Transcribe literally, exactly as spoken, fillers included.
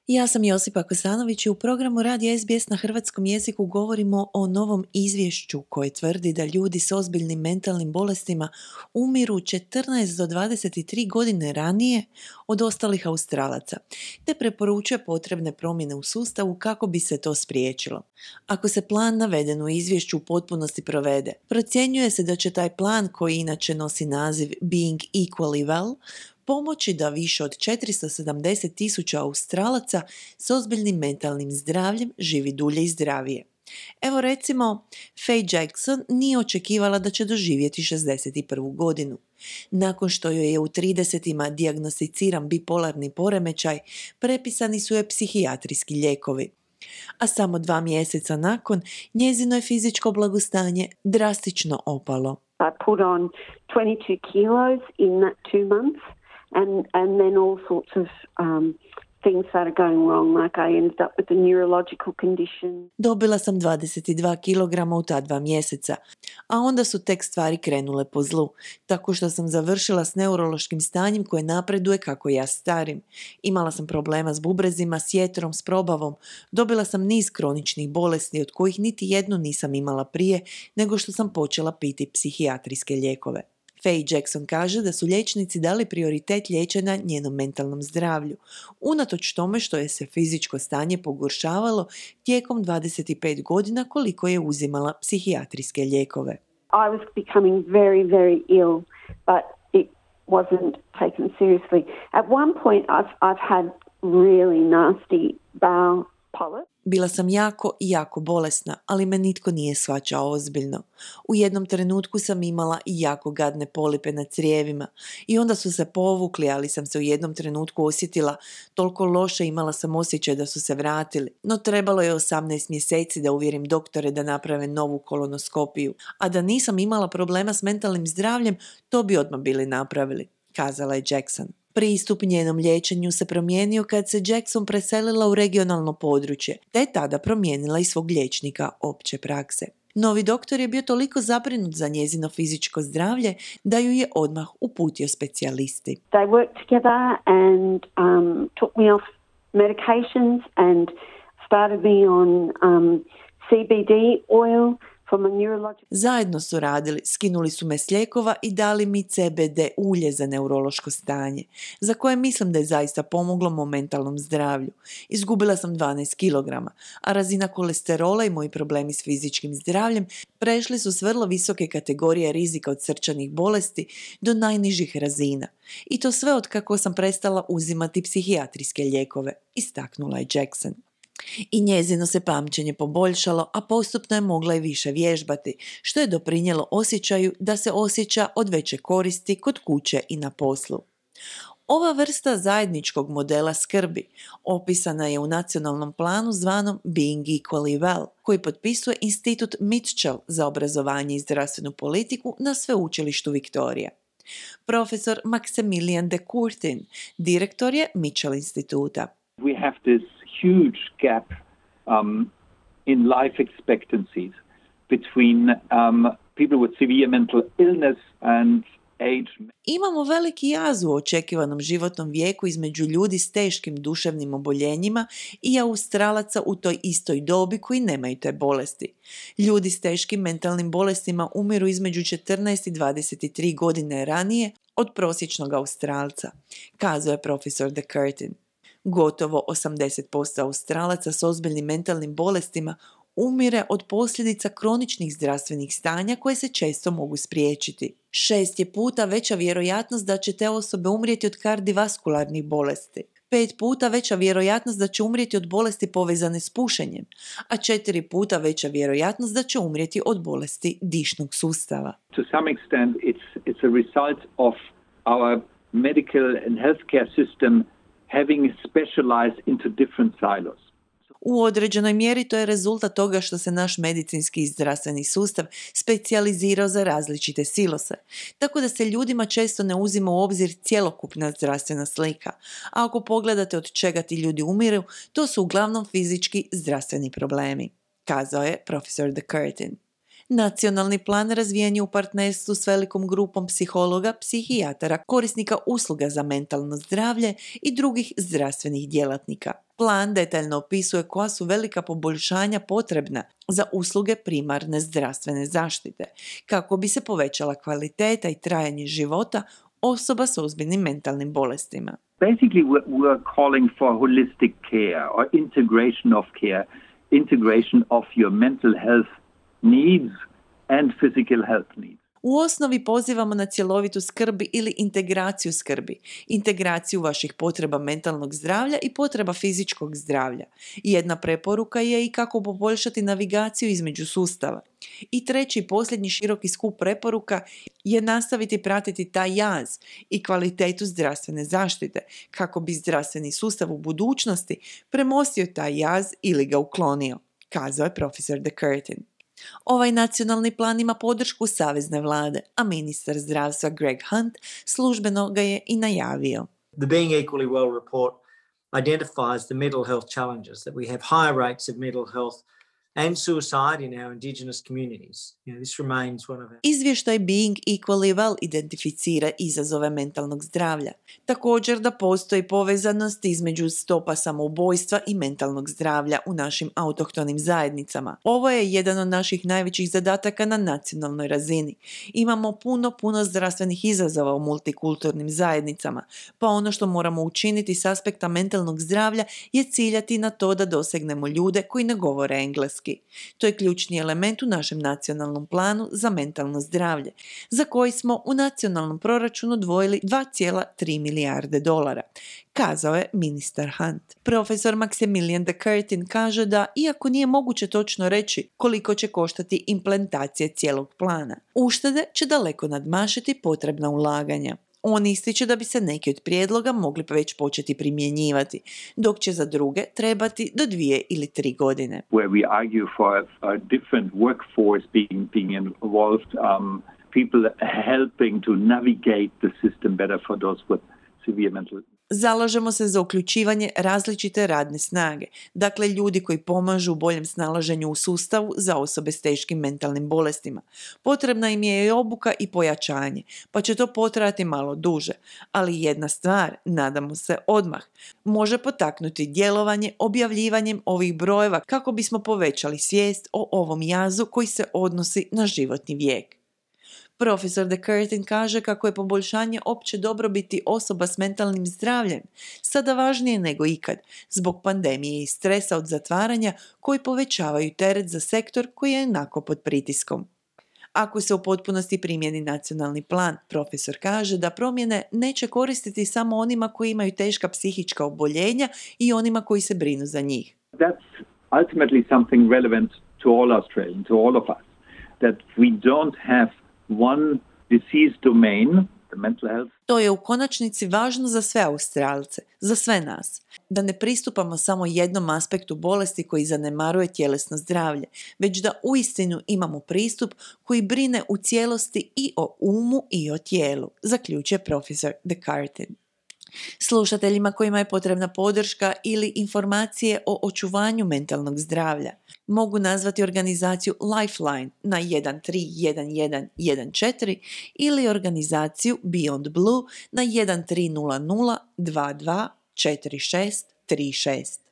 Ja sam Josipa Kosanović i u programu Radija S B S na hrvatskom jeziku govorimo o novom izvješću koje tvrdi da ljudi s ozbiljnim mentalnim bolestima umiru četrnaest do dvadeset tri godine ranije od ostalih Australaca, te preporučuje potrebne promjene u sustavu kako bi se to spriječilo. Ako se plan naveden u izvješću u potpunosti provede, procjenjuje se da će taj plan, koji inače nosi naziv Being Equally Well, pomoći da više od četiristo sedamdeset tisuća Australaca s ozbiljnim mentalnim zdravljem živi dulje i zdravije. Evo recimo, Faye Jackson nije očekivala da će doživjeti šezdeset prvu godinu. Nakon što joj je u tridesetima dijagnosticiran bipolarni poremećaj, prepisani su joj psihijatrijski lijekovi. A samo dva mjeseca nakon, njezino je fizičko blagostanje drastično opalo. I put on twenty-two kilos in that two months. And and then all sorts of um, things started going wrong, like I ended up with a neurological condition. Dobila sam dvadeset dva kilograma u ta dva mjeseca, a onda su tek stvari krenule po zlu, tako što sam završila s neurološkim stanjem koje napreduje kako ja starim. Imala sam problema s bubrezima, s jetrom, s probavom. Dobila sam niz kroničnih bolesti od kojih niti jednu nisam imala prije nego što sam počela piti psihijatrijske lijekove. Faye Jackson kaže da su liječnici dali prioritet liječenja njenom mentalnom zdravlju, unatoč tome što je se fizičko stanje pogoršavalo tijekom dvadeset pet godina koliko je uzimala psihijatrijske lijekove. I was becoming very, very ill, but it wasn't taken seriously. At one point I've, I've had really nasty bowel polyps. Bila sam jako, jako bolesna, ali me nitko nije shvaćao ozbiljno. U jednom trenutku sam imala i jako gadne polipe na crijevima i onda su se povukli, ali sam se u jednom trenutku osjetila toliko loše, imala sam osjećaj da su se vratili. No trebalo je osamnaest mjeseci da uvjerim doktore da naprave novu kolonoskopiju, a da nisam imala problema s mentalnim zdravljem, to bi odmah bili napravili, kazala je Jackson. Pristup njenom liječenju se promijenio kad se Jackson preselila u regionalno područje, te je tada promijenila i svog liječnika opće prakse. Novi doktor je bio toliko zabrinut za njezino fizičko zdravlje da ju je odmah uputio specijalisti. They worked together and um, took me off medications and started me on um, C B D oil. Zajedno su radili, skinuli su me s lijekova i dali mi C B D ulje za neurološko stanje, za koje mislim da je zaista pomoglo mom mentalnom zdravlju. Izgubila sam dvanaest kilograma, a razina kolesterola i moji problemi s fizičkim zdravljem prešli su s vrlo visoke kategorije rizika od srčanih bolesti do najnižih razina. I to sve od kako sam prestala uzimati psihijatrijske lijekove, istaknula je Jackson. I njezino se pamćenje poboljšalo, a postupno je mogla i više vježbati, što je doprinijelo osjećaju da se osjeća od veće koristi kod kuće i na poslu. Ova vrsta zajedničkog modela skrbi opisana je u nacionalnom planu zvanom Being Equally Well, koji potpisuje Institut Mitchell za obrazovanje i zdravstvenu politiku na sveučilištu Victoria. Profesor Maximilian de Courtin, direktor je Mitchell instituta. We have this huge gap um, in life expectancies between um, people with severe mental illness and age. Imamo veliki jaz u očekivanom životnom vijeku između ljudi s teškim duševnim oboljenjima i Australaca u toj istoj dobi koji nemaju te bolesti. Ljudi s teškim mentalnim bolestima umiru između četrnaest i dvadeset tri godine ranije od prosječnog Australca, kazao je profesor de Courtin. Gotovo osamdeset posto Australaca s ozbiljnim mentalnim bolestima umire od posljedica kroničnih zdravstvenih stanja koje se često mogu spriječiti. Šest je puta veća vjerojatnost da će te osobe umrijeti od kardiovaskularnih bolesti. Pet puta veća vjerojatnost da će umrijeti od bolesti povezane s pušenjem, a četiri puta veća vjerojatnost da će umrijeti od bolesti dišnog sustava. To some extent it's, it's a result of our medical and healthcare system having specialized into different silos. U određenoj mjeri to je rezultat toga što se naš medicinski i zdravstveni sustav specijalizirao za različite silose, tako da se ljudima često ne uzima u obzir cjelokupna zdravstvena slika. A ako pogledate od čega ti ljudi umiru, to su uglavnom fizički zdravstveni problemi, kazao je profesor de Courtin. Nacionalni plan razvijen je u partnerstvu s velikom grupom psihologa, psihijatara, korisnika usluga za mentalno zdravlje i drugih zdravstvenih djelatnika. Plan detaljno opisuje koja su velika poboljšanja potrebna za usluge primarne zdravstvene zaštite, kako bi se povećala kvaliteta i trajanje života osoba s ozbiljnim mentalnim bolestima. Basically, we are calling for holistic care or integration of care, integration of your mental health needs and physical health needs. U osnovi pozivamo na cjelovitu skrbi ili integraciju skrbi, integraciju vaših potreba mentalnog zdravlja i potreba fizičkog zdravlja. Jedna preporuka je i kako poboljšati navigaciju između sustava. I treći i posljednji široki skup preporuka je nastaviti pratiti taj jaz i kvalitetu zdravstvene zaštite, kako bi zdravstveni sustav u budućnosti premostio taj jaz ili ga uklonio, kazao je profesor De Curtin. Ovaj nacionalni plan ima podršku savezne vlade, a ministar zdravstva Greg Hunt službeno ga je i najavio. The Being Equally Well report identifies the mental health challenges, that we have high rates of mental health and suicide in our Indigenous communities. You know, this remains one of our... Izvještaj Being Equally Well identificira izazove mentalnog zdravlja. Također da postoji povezanost između stopa samoubojstva i mentalnog zdravlja u našim autohtonim zajednicama. Ovo je jedan od naših najvećih zadataka na nacionalnoj razini. Imamo puno, puno zdravstvenih izazova u multikulturnim zajednicama, pa ono što moramo učiniti s aspekta mentalnog zdravlja je ciljati na to da dosegnemo ljude koji ne govore engleski. To je ključni element u našem nacionalnom planu za mentalno zdravlje, za koji smo u nacionalnom proračunu odvojili dva zarez tri milijarde dolara, kazao je ministar Hunt. Profesor Maximilian De Curtin kaže da, iako nije moguće točno reći koliko će koštati implementacija cijelog plana, uštede će daleko nadmašiti potrebna ulaganja. On ističe da bi se neki od prijedloga mogli već početi primjenjivati, dok će za druge trebati do dvije ili tri godine. Where we argue for a, a different workforce being, being involved, um, people helping to navigate the system better for those with severe mental. Zalažemo se za uključivanje različite radne snage, dakle ljudi koji pomažu u boljem snalaženju u sustavu za osobe s teškim mentalnim bolestima. Potrebna im je i obuka i pojačanje, pa će to potrajati malo duže, ali jedna stvar, nadamo se odmah, može potaknuti djelovanje objavljivanjem ovih brojeva kako bismo povećali svijest o ovom jazu koji se odnosi na životni vijek. Profesor De Curtin kaže kako je poboljšanje opće dobrobiti osoba s mentalnim zdravljem sada važnije nego ikad, zbog pandemije i stresa od zatvaranja koji povećavaju teret za sektor koji je jednako pod pritiskom. Ako se u potpunosti primjeni nacionalni plan, profesor kaže da promjene neće koristiti samo onima koji imaju teška psihička oboljenja i onima koji se brinu za njih. That's ultimately something relevant to all Australians, to all of us, that we don't have one disease domain, the mental health. To je u konačnici važno za sve Australce, za sve nas. Da ne pristupamo samo jednom aspektu bolesti koji zanemaruje tjelesno zdravlje, već da uistinu imamo pristup koji brine u cijelosti i o umu i o tijelu, zaključuje profesor De Curtin. Slušateljima kojima je potrebna podrška ili informacije o očuvanju mentalnog zdravlja mogu nazvati organizaciju Lifeline na jedan tri jedan jedan jedan četiri ili organizaciju Beyond Blue na jedan tri nula nula dva dva četiri šest tri šest.